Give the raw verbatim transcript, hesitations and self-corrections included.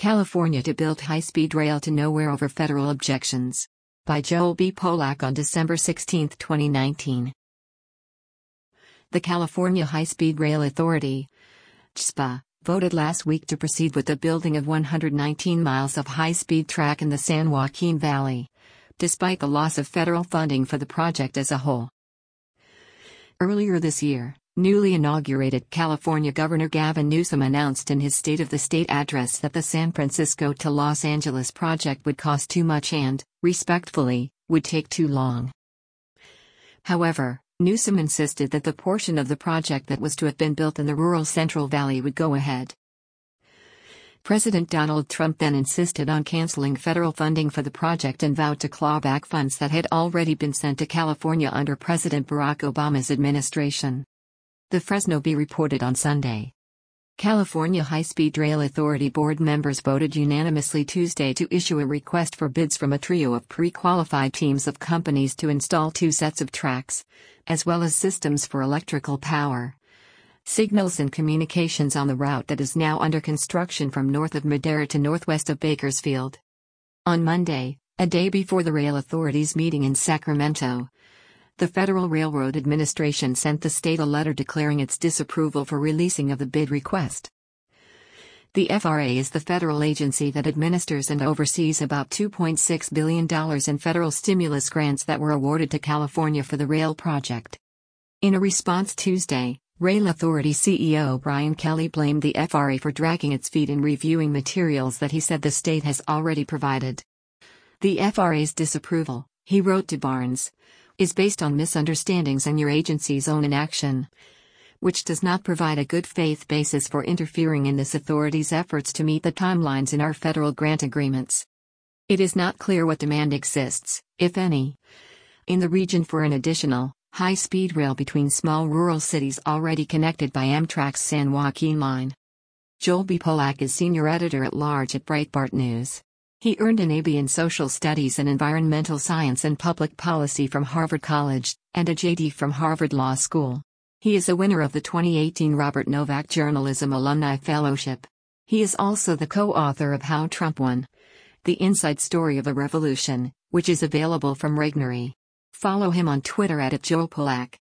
California to build high-speed rail to nowhere over federal objections. By Joel B. Polak on December sixteenth, twenty nineteen. The California High-Speed Rail Authority, C S P A, voted last week to proceed with the building of one hundred nineteen miles of high-speed track in the San Joaquin Valley, despite the loss of federal funding for the project as a whole. Earlier this year, newly inaugurated California Governor Gavin Newsom announced in his State of the State address that the San Francisco to Los Angeles project would cost too much and, respectfully, would take too long. However, Newsom insisted that the portion of the project that was to have been built in the rural Central Valley would go ahead. President Donald Trump then insisted on canceling federal funding for the project and vowed to claw back funds that had already been sent to California under President Barack Obama's administration. The Fresno Bee reported on Sunday. California High-Speed Rail Authority board members voted unanimously Tuesday to issue a request for bids from a trio of pre-qualified teams of companies to install two sets of tracks, as well as systems for electrical power, signals and communications on the route that is now under construction from north of Madera to northwest of Bakersfield. On Monday, a day before the Rail Authority's meeting in Sacramento, the Federal Railroad Administration sent the state a letter declaring its disapproval for releasing of the bid request. The F R A is the federal agency that administers and oversees about two point six billion dollars in federal stimulus grants that were awarded to California for the rail project. In a response Tuesday, Rail Authority C E O Brian Kelly blamed the F R A for dragging its feet in reviewing materials that he said the state has already provided. The F R A's disapproval, he wrote to Barnes, is based on misunderstandings and your agency's own inaction, which does not provide a good faith basis for interfering in this authority's efforts to meet the timelines in our federal grant agreements. It is not clear what demand exists, if any, in the region for an additional, high-speed rail between small rural cities already connected by Amtrak's San Joaquin line. Joel B. Polak is senior editor-at-large at Breitbart News. He earned an A B in Social Studies and Environmental Science and Public Policy from Harvard College, and a J D from Harvard Law School. He is a winner of the twenty eighteen Robert Novak Journalism Alumni Fellowship. He is also the co-author of How Trump Won: The Inside Story of a Revolution, which is available from Regnery. Follow him on Twitter at Joel Polak.